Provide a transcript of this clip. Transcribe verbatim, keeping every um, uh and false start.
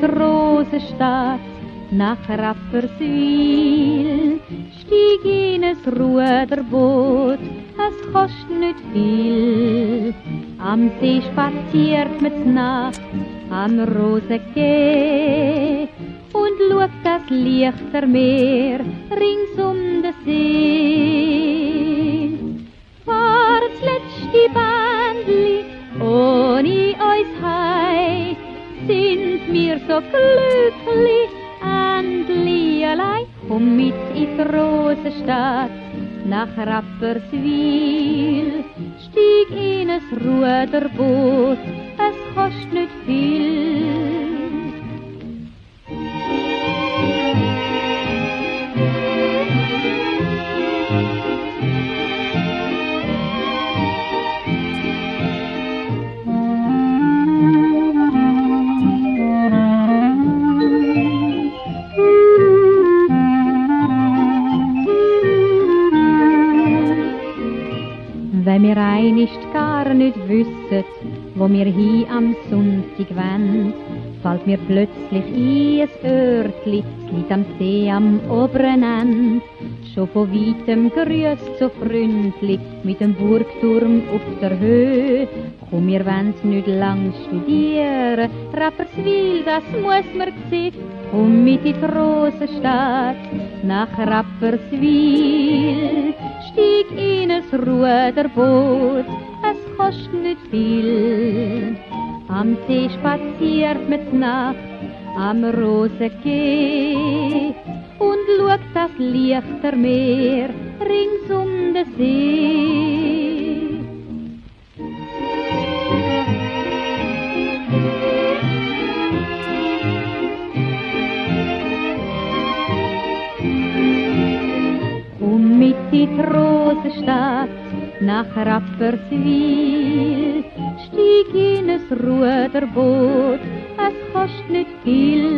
Rosenstadt nach Rapperswil, stieg in es Ruderboot, es kostet nicht viel. Am See spaziert mit Nacht, am Rosengeh und schaut das lichter Meer rings um den See. War das letzte Bändli ohne uns hei, sind wir so glücklich, endlich allein. Komm mit in die Rosenstadt nach Rapperswil, stieg in es Ruderboot, es kostet nicht viel. Wenn wir einist gar nicht wüsset, wo wir hi am Sonntag wollen, fällt mir plötzlich ein ein Örtli, es liegt am See am oberen End. Schon von weitem grüßt so freundlich mit dem Burgturm auf der Höhe. Komm, wir wollen's nicht lang studieren, Rapperswil, das muss man sehen. Komm mit in die Rosenstadt nach Rapperswil, stieg in es Ruderboot, es kostet nicht viel. Am See spaziert mit Nacht, am Rosengeh und schaut das lichter Meer rings um den See. Komm mit in die Rosenstadt nach Rapperswil, stieg in es Ruderboot, es kostet nicht viel.